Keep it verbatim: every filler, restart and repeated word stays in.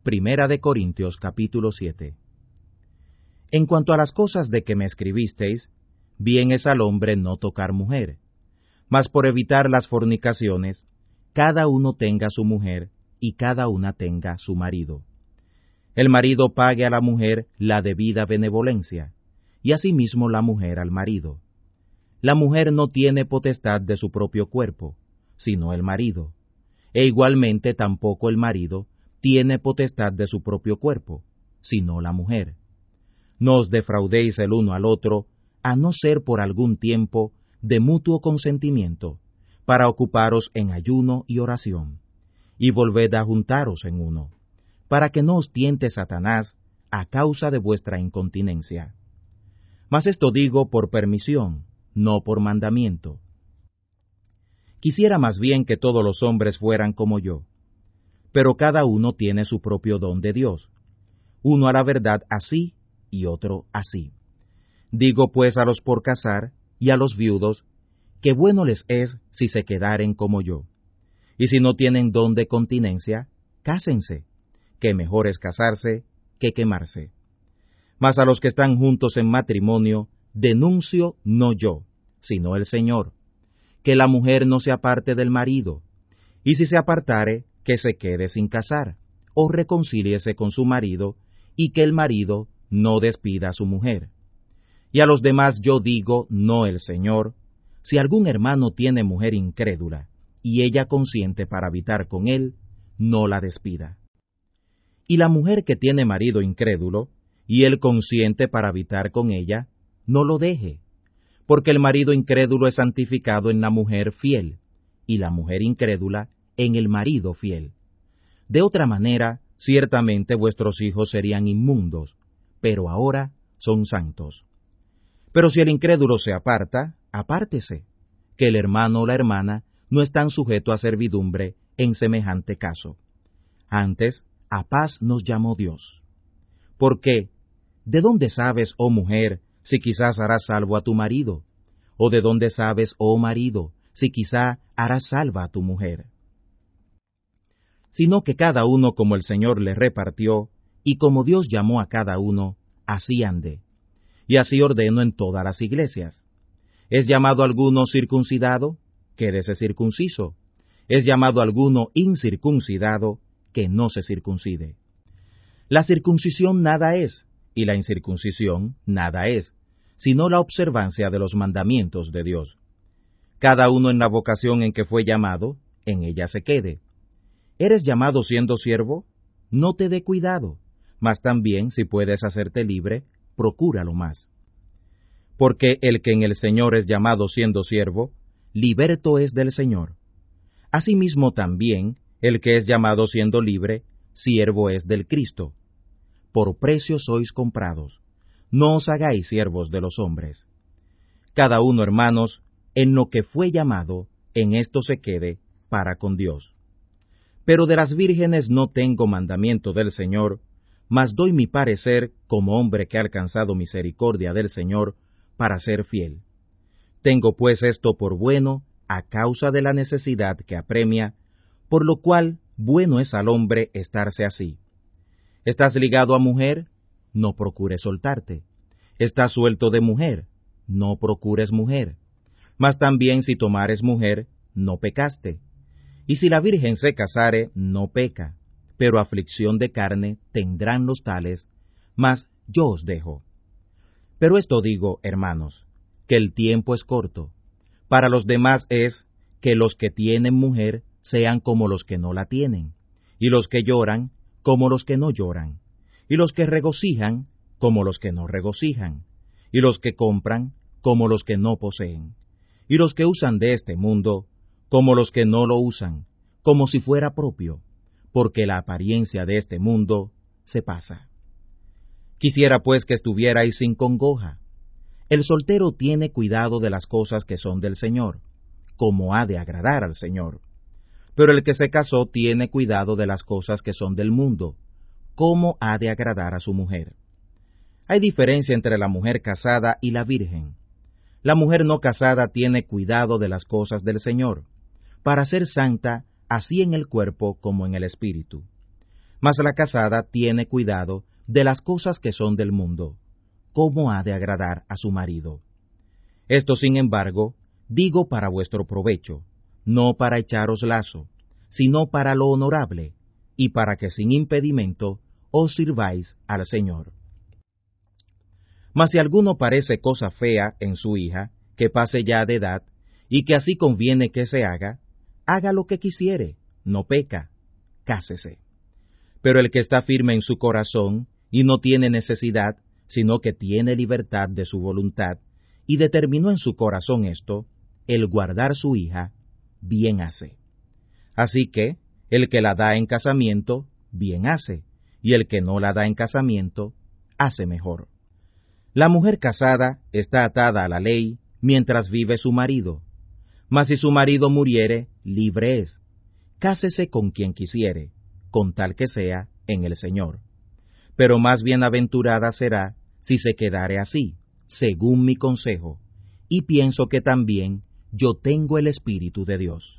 Primera de Corintios capítulo siete. En cuanto a las cosas de que me escribisteis, bien es al hombre no tocar mujer, mas por evitar las fornicaciones, cada uno tenga su mujer, y cada una tenga su marido. El marido pague a la mujer la debida benevolencia, y asimismo la mujer al marido. La mujer no tiene potestad de su propio cuerpo, sino el marido, e igualmente tampoco el marido tiene potestad de su propio cuerpo, sino la mujer. No os defraudéis el uno al otro, a no ser por algún tiempo de mutuo consentimiento, para ocuparos en ayuno y oración, y volved a juntaros en uno, para que no os tiente Satanás a causa de vuestra incontinencia. Mas esto digo por permisión, no por mandamiento. Quisiera más bien que todos los hombres fueran como yo, pero cada uno tiene su propio don de Dios, uno a la verdad así y otro así. Digo pues a los por casar y a los viudos, que bueno les es si se quedaren como yo, y si no tienen don de continencia, cásense, que mejor es casarse que quemarse. Mas a los que están juntos en matrimonio, denuncio no yo, sino el Señor, que la mujer no se aparte del marido, y si se apartare, que se quede sin casar, o reconcíliese con su marido, y que el marido no despida a su mujer. Y a los demás yo digo, no el Señor, si algún hermano tiene mujer incrédula, y ella consiente para habitar con él, no la despida. Y la mujer que tiene marido incrédulo, y él consiente para habitar con ella, no lo deje, porque el marido incrédulo es santificado en la mujer fiel, y la mujer incrédula en el marido fiel. De otra manera, ciertamente vuestros hijos serían inmundos, pero ahora son santos. Pero si el incrédulo se aparta, apártese, que el hermano o la hermana no están sujetos a servidumbre en semejante caso. Antes, a paz nos llamó Dios. Porque, ¿de dónde sabes, oh mujer, si quizás harás salvo a tu marido? ¿O de dónde sabes, oh marido, si quizá harás salva a tu mujer? Sino que cada uno como el Señor le repartió, y como Dios llamó a cada uno, así ande. Y así ordeno en todas las iglesias. ¿Es llamado alguno circuncidado? Quédese circunciso. ¿Es llamado alguno incircuncidado? Que no se circuncide. La circuncisión nada es, y la incircuncisión nada es, sino la observancia de los mandamientos de Dios. Cada uno en la vocación en que fue llamado, en ella se quede. ¿Eres llamado siendo siervo? No te dé cuidado, mas también si puedes hacerte libre, procúralo más. Porque el que en el Señor es llamado siendo siervo, liberto es del Señor. Asimismo también, el que es llamado siendo libre, siervo es del Cristo. Por precio sois comprados, no os hagáis siervos de los hombres. Cada uno, hermanos, en lo que fue llamado, en esto se quede, para con Dios. Pero de las vírgenes no tengo mandamiento del Señor, mas doy mi parecer como hombre que ha alcanzado misericordia del Señor, para ser fiel. Tengo pues esto por bueno, a causa de la necesidad que apremia, por lo cual bueno es al hombre estarse así. ¿Estás ligado a mujer? No procures soltarte. ¿Estás suelto de mujer? No procures mujer. Mas también si tomares mujer, no pecaste. Y si la virgen se casare, no peca, pero aflicción de carne tendrán los tales, mas yo os dejo. Pero esto digo, hermanos, que el tiempo es corto. Para los demás es que los que tienen mujer sean como los que no la tienen, y los que lloran como los que no lloran, y los que regocijan como los que no regocijan, y los que compran como los que no poseen, y los que usan de este mundo como los que no lo usan, como si fuera propio, porque la apariencia de este mundo se pasa. Quisiera pues que estuvierais sin congoja. El soltero tiene cuidado de las cosas que son del Señor, como ha de agradar al Señor. Pero el que se casó tiene cuidado de las cosas que son del mundo, como ha de agradar a su mujer. Hay diferencia entre la mujer casada y la virgen. La mujer no casada tiene cuidado de las cosas del Señor, para ser santa así en el cuerpo como en el espíritu. Mas la casada tiene cuidado de las cosas que son del mundo, cómo ha de agradar a su marido. Esto, sin embargo, digo para vuestro provecho, no para echaros lazo, sino para lo honorable, y para que sin impedimento os sirváis al Señor. Mas si alguno parece cosa fea en su hija, que pase ya de edad, y que así conviene que se haga, haga lo que quisiere, no peca, cásese. Pero el que está firme en su corazón, y no tiene necesidad, sino que tiene libertad de su voluntad, y determinó en su corazón esto, el guardar su hija, bien hace. Así que, el que la da en casamiento, bien hace, y el que no la da en casamiento, hace mejor. La mujer casada está atada a la ley mientras vive su marido, mas si su marido muriere, libre es. Cásese con quien quisiere, con tal que sea en el Señor. Pero más bienaventurada será si se quedare así, según mi consejo, y pienso que también yo tengo el Espíritu de Dios.